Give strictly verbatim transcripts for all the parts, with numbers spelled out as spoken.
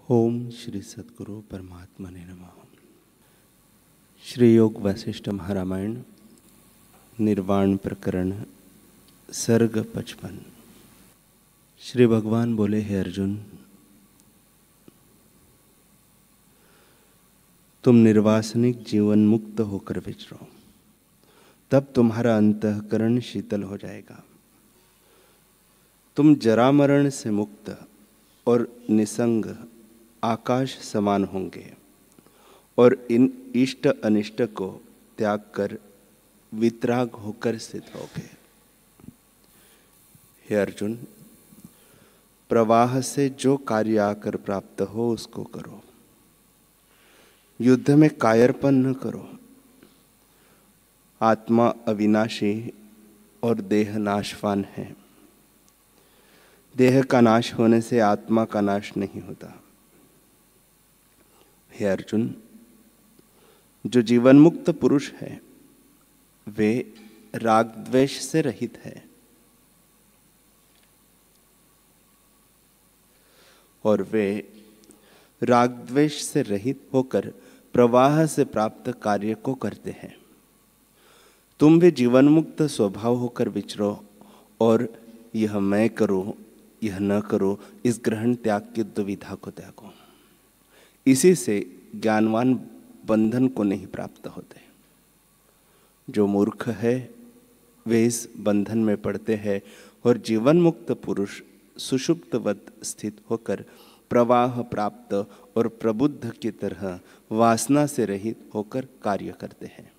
ओम श्री सद्गुरु परमात्मने नमः। श्री योग वशिष्ठ महारामायण निर्वाण प्रकरण सर्ग पचपन। श्री भगवान बोले, हे अर्जुन, तुम निर्वासनिक जीवन मुक्त होकर विचरो, तब तुम्हारा अंतःकरण शीतल हो जाएगा। तुम जरा मरण से मुक्त और निसंग आकाश समान होंगे और इन इष्ट अनिष्ट को त्याग कर वितराग होकर स्थित होगे। हे अर्जुन, प्रवाह से जो कार्य आकर प्राप्त हो उसको करो। युद्ध में कायरपन न करो। आत्मा अविनाशी और देह नाशवान है। देह का नाश होने से आत्मा का नाश नहीं होता। हे अर्जुन, जो जीवन मुक्त पुरुष है वे राग द्वेष से रहित है और वे राग द्वेष से रहित होकर प्रवाह से प्राप्त कार्य को करते हैं। तुम भी जीवन मुक्त स्वभाव होकर विचरो और यह मैं करूं यह न करो, इस ग्रहण त्याग की दुविधा को त्यागो। इसी से ज्ञानवान बंधन को नहीं प्राप्त होते। जो मूर्ख है वे इस बंधन में पड़ते हैं और जीवन मुक्त पुरुष सुषुप्तवत स्थित होकर प्रवाह प्राप्त और प्रबुद्ध की तरह वासना से रहित होकर कार्य करते हैं।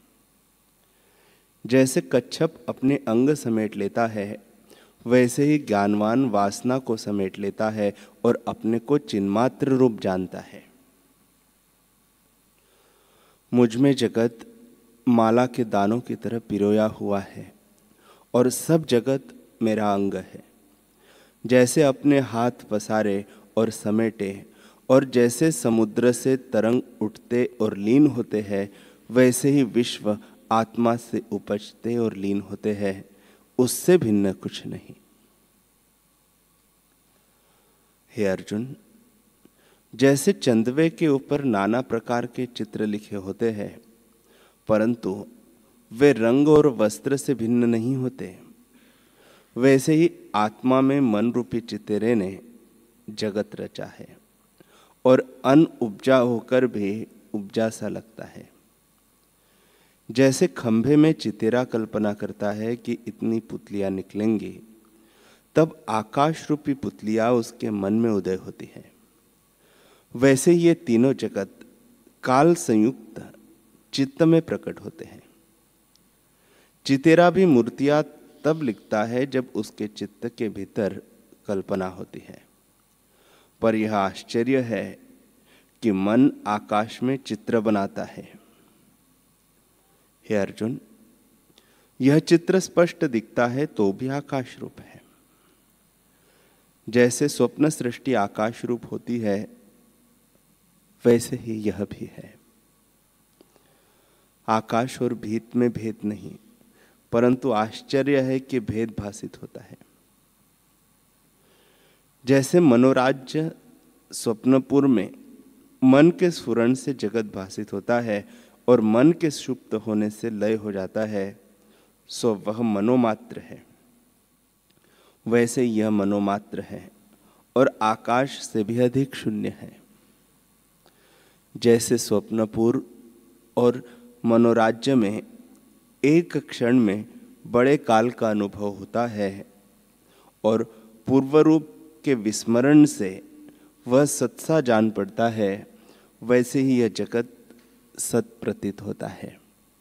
जैसे कच्छप अपने अंग समेट लेता है, वैसे ही ज्ञानवान वासना को समेट लेता है और अपने को चिन्मात्र रूप जानता है। मुझ में जगत माला के दानों की तरह पिरोया हुआ है और सब जगत मेरा अंग है। जैसे अपने हाथ पसारे और समेटे और जैसे समुद्र से तरंग उठते और लीन होते हैं, वैसे ही विश्व आत्मा से उपजते और लीन होते हैं। उससे भिन्न कुछ नहीं। हे अर्जुन, जैसे चंदवे के ऊपर नाना प्रकार के चित्र लिखे होते हैं, परंतु वे रंग और वस्त्र से भिन्न नहीं होते, वैसे ही आत्मा में मन रूपी चितेरे ने जगत रचा है और अन उपजा होकर भी उपजा सा लगता है। जैसे खंभे में चितेरा कल्पना करता है कि इतनी पुतलियां निकलेंगी, तब आकाश रूपी पुतलियां उसके मन में उदय होती है। वैसे ये तीनों जगत काल संयुक्त चित्त में प्रकट होते हैं। चितेरा भी मूर्तियां तब लिखता है जब उसके चित्त के भीतर कल्पना होती है। पर यह आश्चर्य है कि मन आकाश में चित्र बनाता है। हे अर्जुन, यह चित्र स्पष्ट दिखता है तो भी आकाश रूप है। जैसे स्वप्न सृष्टि आकाश रूप होती है, वैसे ही यह भी है। आकाश और भीत में भेद नहीं, परंतु आश्चर्य है कि भेद भासित होता है। जैसे मनोराज्य स्वप्नपुर में मन के स्फुरण से जगत भासित होता है और मन के सुप्त होने से लय हो जाता है, सो वह मनोमात्र है। वैसे यह मनोमात्र है और आकाश से भी अधिक शून्य है। जैसे स्वप्नपुर और मनोराज्य में एक क्षण में बड़े काल का अनुभव होता है और पूर्व रूप के विस्मरण से वह सत्सा जान पड़ता है, वैसे ही यह जगत सत प्रतीत होता है।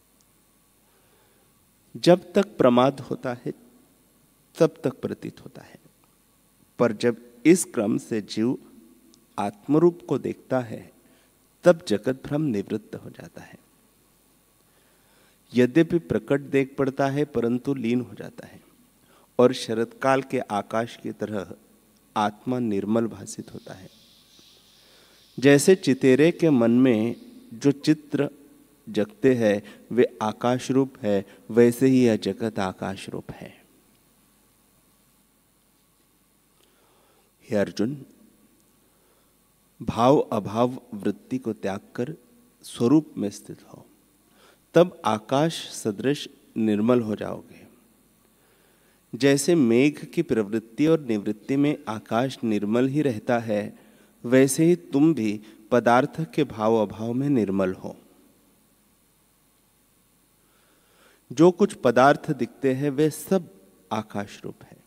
जब तक प्रमाद होता है तब तक प्रतीत होता है, पर जब इस क्रम से जीव आत्मरूप को देखता है, तब जगत भ्रम निवृत्त हो जाता है। यद्यपि प्रकट देख पड़ता है, परंतु लीन हो जाता है और शरतकाल के आकाश की तरह आत्मा निर्मल भासित होता है। जैसे चितेरे के मन में जो चित्र जगते हैं वे आकाश रूप है, वैसे ही यह जगत आकाश रूप है। हे अर्जुन, भाव अभाव वृत्ति को त्याग कर स्वरूप में स्थित हो, तब आकाश सदृश निर्मल हो जाओगे। जैसे मेघ की प्रवृत्ति और निवृत्ति में आकाश निर्मल ही रहता है, वैसे ही तुम भी पदार्थ के भाव अभाव में निर्मल हो। जो कुछ पदार्थ दिखते हैं वे सब आकाश रूप है।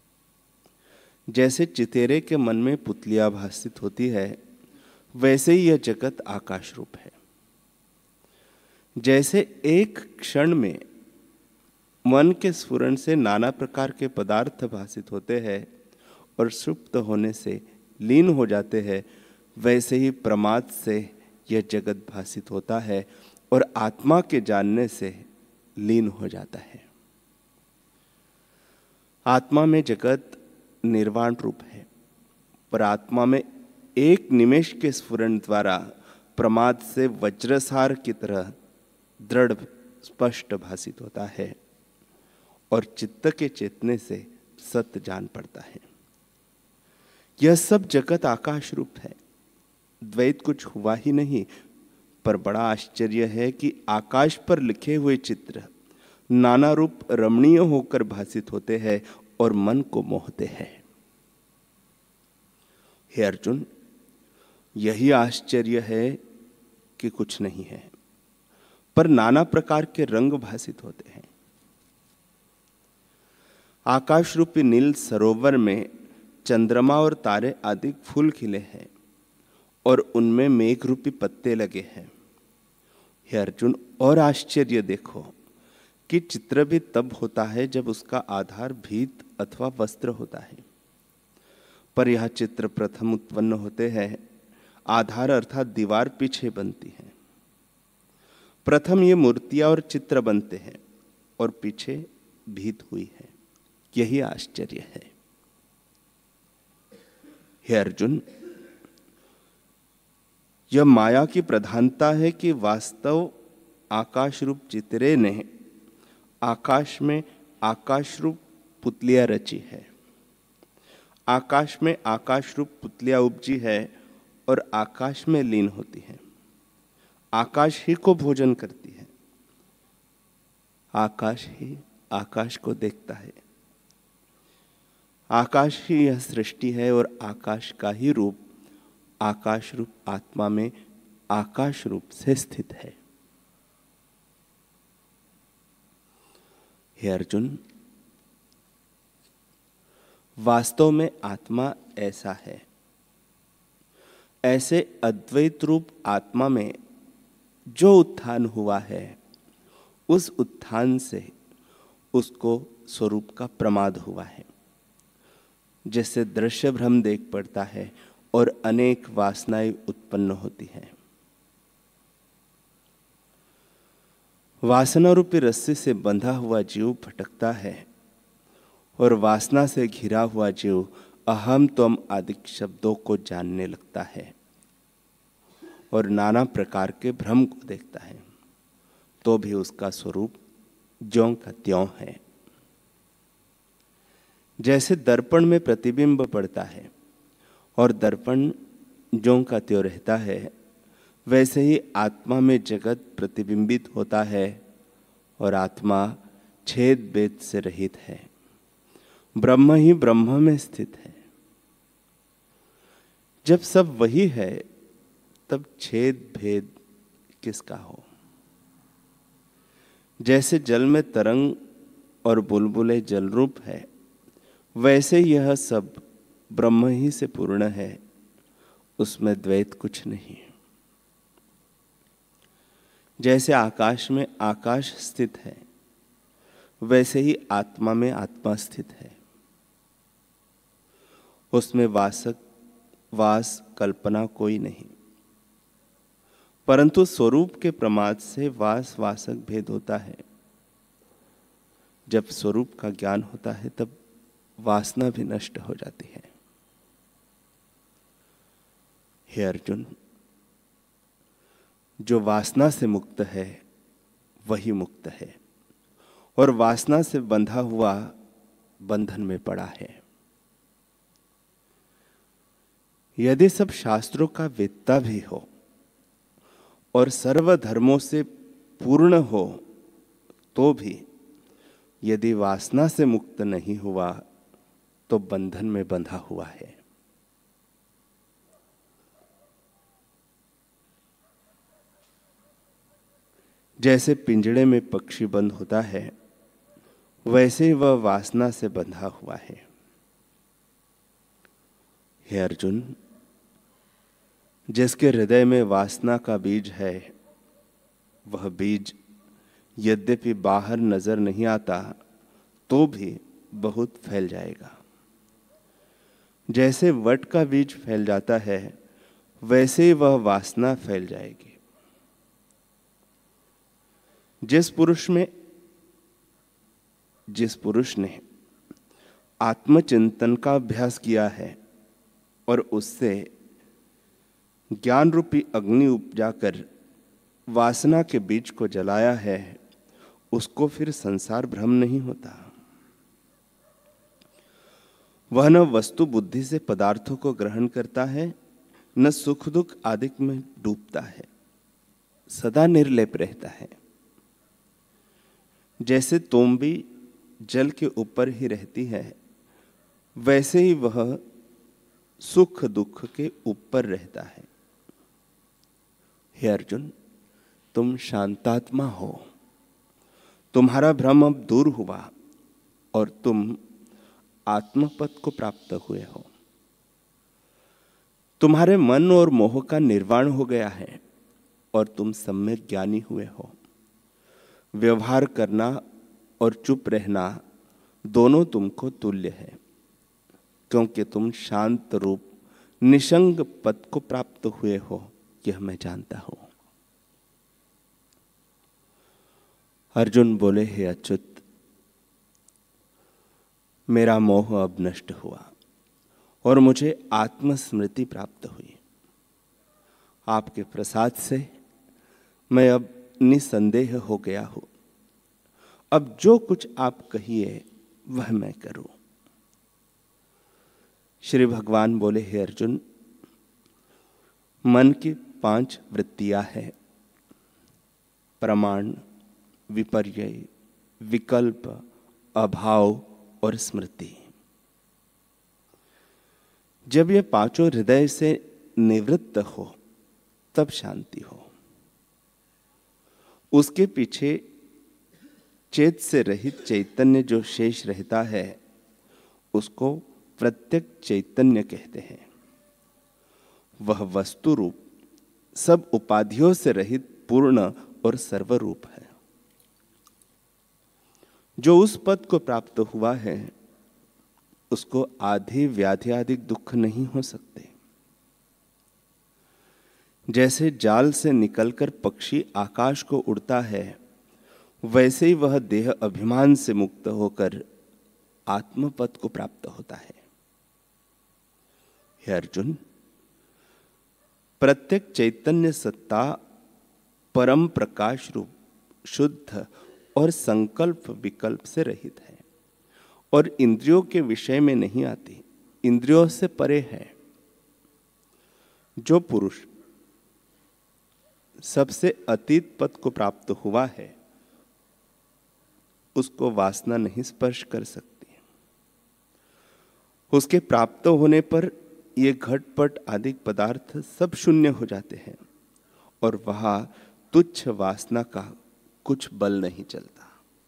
जैसे चितेरे के मन में पुतलियां भासित होती है, वैसे ही यह जगत आकाश रूप है। जैसे एक क्षण में मन के स्फुरण से नाना प्रकार के पदार्थ भासित होते हैं और सुप्त होने से लीन हो जाते हैं, वैसे ही प्रमाद से यह जगत भासित होता है और आत्मा के जानने से लीन हो जाता है। आत्मा में जगत निर्वाण रूप है, पर आत्मा में एक निमेष के स्फुरण द्वारा प्रमाद से वज्रसार की तरह दृढ़ स्पष्ट भासित होता है और चित्त के चेतने से सत्य जान पड़ता है। यह सब जगत आकाश रूप है। द्वैत कुछ हुआ ही नहीं, पर बड़ा आश्चर्य है कि आकाश पर लिखे हुए चित्र नाना रूप रमणीय होकर भासित होते हैं और मन को मोहते हैं। हे अर्जुन, यही आश्चर्य है कि कुछ नहीं है, पर नाना प्रकार के रंग भासित होते हैं। आकाश रूपी नील सरोवर में चंद्रमा और तारे आदि फूल खिले हैं और उनमें मेघ रूपी पत्ते लगे हैं। हे अर्जुन, और आश्चर्य देखो कि चित्र भी तब होता है जब उसका आधार भीत अथवा वस्त्र होता है, पर यह चित्र प्रथम उत्पन्न होते हैं। आधार अर्थात दीवार पीछे बनती है। प्रथम ये मूर्तियां और चित्र बनते हैं और पीछे भीत हुई है। यही आश्चर्य है। हे अर्जुन, यह माया की प्रधानता है कि वास्तव आकाश रूप चित्रे ने आकाश में आकाश रूप पुतलियां रची है। आकाश में आकाश रूप पुतलियां उपजी है और आकाश में लीन होती है। आकाश ही को भोजन करती है। आकाश ही आकाश को देखता है। आकाश ही यह सृष्टि है और आकाश का ही रूप आकाश रूप आत्मा में आकाश रूप से स्थित है। हे अर्जुन, वास्तव में आत्मा ऐसा है। ऐसे अद्वैत रूप आत्मा में जो उत्थान हुआ है, उस उत्थान से उसको स्वरूप का प्रमाद हुआ है। जैसे दृश्य भ्रम देख पड़ता है और अनेक वासनाएं उत्पन्न होती हैं। वासना रूपी रस्सी से बंधा हुआ जीव भटकता है और वासना से घिरा हुआ जीव अहम त्वम आदि शब्दों को जानने लगता है और नाना प्रकार के भ्रम को देखता है, तो भी उसका स्वरूप ज्यों का त्यों है। जैसे दर्पण में प्रतिबिंब पड़ता है और दर्पण ज्यों का त्यों रहता है, वैसे ही आत्मा में जगत प्रतिबिंबित होता है और आत्मा छेद भेद से रहित है। ब्रह्म ही ब्रह्म में स्थित है। जब सब वही है, तब छेद भेद किसका हो। जैसे जल में तरंग और बुलबुले जल रूप है, वैसे यह सब ब्रह्म ही से पूर्ण है, उसमें द्वैत कुछ नहीं। जैसे आकाश में आकाश स्थित है, वैसे ही आत्मा में आत्मा स्थित है। उसमें वासक वास कल्पना कोई नहीं, परंतु स्वरूप के प्रमाद से वास वासक भेद होता है। जब स्वरूप का ज्ञान होता है, तब वासना भी नष्ट हो जाती है। हे अर्जुन, जो वासना से मुक्त है वही मुक्त है, और वासना से बंधा हुआ बंधन में पड़ा है। यदि सब शास्त्रों का वेत्ता भी हो और सर्व धर्मों से पूर्ण हो, तो भी यदि वासना से मुक्त नहीं हुआ तो बंधन में बंधा हुआ है। जैसे पिंजड़े में पक्षी बंद होता है, वैसे ही वह वासना से बंधा हुआ है। हे अर्जुन, जिसके हृदय में वासना का बीज है, वह बीज यद्यपि बाहर नजर नहीं आता तो भी बहुत फैल जाएगा। जैसे वट का बीज फैल जाता है, वैसे ही वह वासना फैल जाएगी। जिस पुरुष में जिस पुरुष ने आत्मचिंतन का अभ्यास किया है और उससे ज्ञान रूपी अग्नि उपजाकर वासना के बीज को जलाया है, उसको फिर संसार भ्रम नहीं होता। वह न वस्तु बुद्धि से पदार्थों को ग्रहण करता है, न सुख दुख आदि में डूबता है, सदा निर्लेप रहता है। जैसे तोम्बी जल के ऊपर ही रहती है, वैसे ही वह सुख दुख के ऊपर रहता है। हे अर्जुन, तुम शांतात्मा हो, तुम्हारा भ्रम अब दूर हुआ और तुम आत्मपद को प्राप्त हुए हो। तुम्हारे मन और मोह का निर्वाण हो गया है और तुम सम्यक ज्ञानी हुए हो। व्यवहार करना और चुप रहना दोनों तुमको तुल्य है, क्योंकि तुम शांत रूप निसंग पद को प्राप्त हुए हो, यह मैं जानता हूं। अर्जुन बोले, हे अच्युत, मेरा मोह अब नष्ट हुआ और मुझे आत्मस्मृति प्राप्त हुई। आपके प्रसाद से मैं अब निसंदेह हो गया हूं। अब जो कुछ आप कहिए वह मैं करूं। श्री भगवान बोले, हे अर्जुन, मन की पांच वृत्तियां हैं: प्रमाण, विपर्यय, विकल्प, अभाव और स्मृति। जब ये पांचों हृदय से निवृत्त हो तब शांति हो। उसके पीछे चेत से रहित चैतन्य जो शेष रहता है, उसको प्रत्यक चैतन्य कहते हैं। वह वस्तु रूप, सब उपाधियों से रहित पूर्ण और सर्वरूप है। जो उस पद को प्राप्त हुआ है, उसको आधि व्याधि आदि दुख नहीं हो सकते। जैसे जाल से निकलकर पक्षी आकाश को उड़ता है, वैसे ही वह देह अभिमान से मुक्त होकर आत्मपद को प्राप्त होता है। हे अर्जुन, प्रत्येक चैतन्य सत्ता परम प्रकाश रूप, शुद्ध और संकल्प विकल्प से रहित है और इंद्रियों के विषय में नहीं आती, इंद्रियों से परे है। जो पुरुष सबसे अतीत पद को प्राप्त हुआ है, उसको वासना नहीं स्पर्श कर सकती। उसके प्राप्त होने पर ये घटपट आदि पदार्थ सब शून्य हो जाते हैं और वहां तुच्छ वासना का कुछ बल नहीं चलता।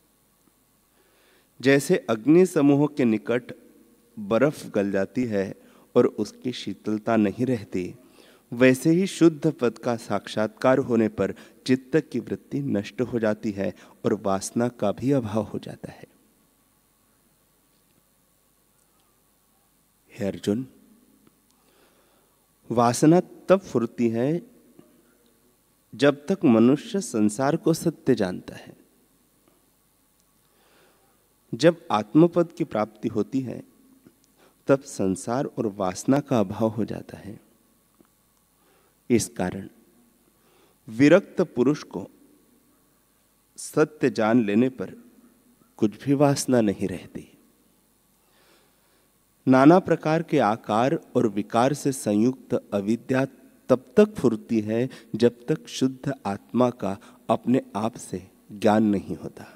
जैसे अग्नि समूह के निकट बर्फ गल जाती है और उसकी शीतलता नहीं रहती, वैसे ही शुद्ध पद का साक्षात्कार होने पर चित्त की वृत्ति नष्ट हो जाती है और वासना का भी अभाव हो जाता है। हे अर्जुन, वासना तब फुरती है जब तक मनुष्य संसार को सत्य जानता है। जब आत्मपद की प्राप्ति होती है, तब संसार और वासना का अभाव हो जाता है। इस कारण विरक्त पुरुष को सत्य जान लेने पर कुछ भी वासना नहीं रहती। नाना प्रकार के आकार और विकार से संयुक्त अविद्या तब तक फुरती है जब तक शुद्ध आत्मा का अपने आप से ज्ञान नहीं होता।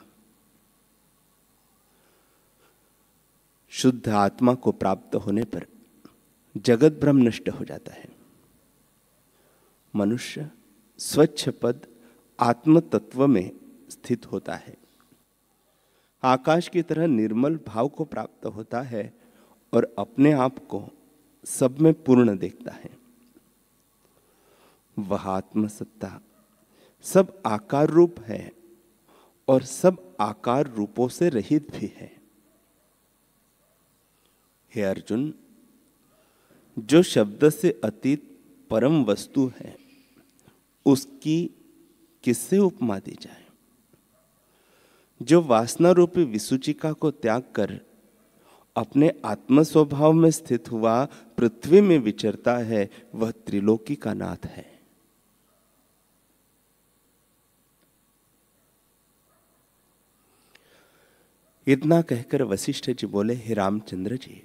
शुद्ध आत्मा को प्राप्त होने पर जगत भ्रम नष्ट हो जाता है। मनुष्य स्वच्छ पद आत्म तत्व में स्थित होता है। आकाश की तरह निर्मल भाव को प्राप्त होता है और अपने आप को सब में पूर्ण देखता है। वह आत्मसत्ता सब आकार रूप है और सब आकार रूपों से रहित भी है। हे अर्जुन, जो शब्द से अतीत परम वस्तु है उसकी किससे उपमा दी जाए? जो वासना रूपी विसूचिका को त्याग कर अपने आत्म स्वभाव में स्थित हुआ पृथ्वी में विचरता है, वह त्रिलोकी का नाथ है। इतना कहकर वशिष्ठ जी बोले, हे रामचंद्र जी,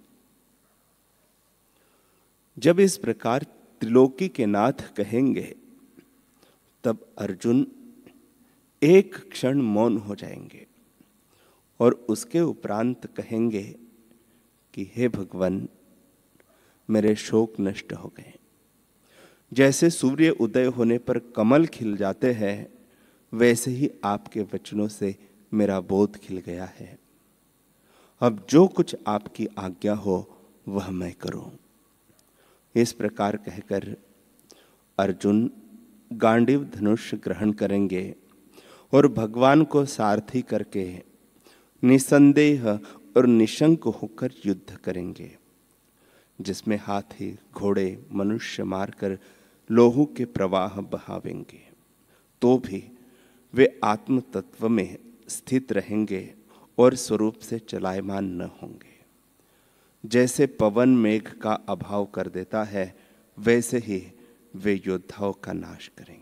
जब इस प्रकार त्रिलोकी के नाथ कहेंगे तब अर्जुन एक क्षण मौन हो जाएंगे और उसके उपरांत कहेंगे कि हे भगवान, मेरे शोक नष्ट हो गए। जैसे सूर्य उदय होने पर कमल खिल जाते हैं, वैसे ही आपके वचनों से मेरा बोध खिल गया है। अब जो कुछ आपकी आज्ञा हो वह मैं करूं। इस प्रकार कहकर अर्जुन गांडीव धनुष ग्रहण करेंगे और भगवान को सारथी करके निसंदेह और निशंक होकर युद्ध करेंगे, जिसमें हाथी घोड़े मनुष्य मारकर लोहू के प्रवाह बहावेंगे, तो भी वे आत्म तत्व में स्थित रहेंगे और स्वरूप से चलायमान न होंगे। जैसे पवन मेघ का अभाव कर देता है, वैसे ही वे योद्धाओं का नाश करेंगे।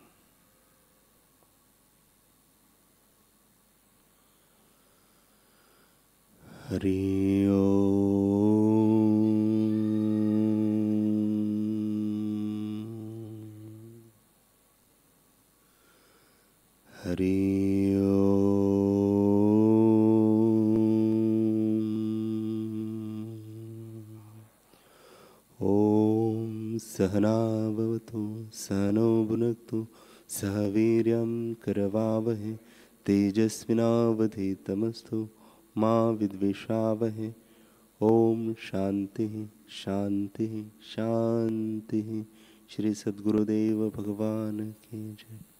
हरि ओम। हरि ओम। ओम सहना भवतु सहनो भुनक्तु सह वीर्यं करवावहै तेजस्विनावधीतमस्तु मा विद्विषावहै। ओम शांति शांति शांति। श्री सद्गुरुदेव भगवान की जय।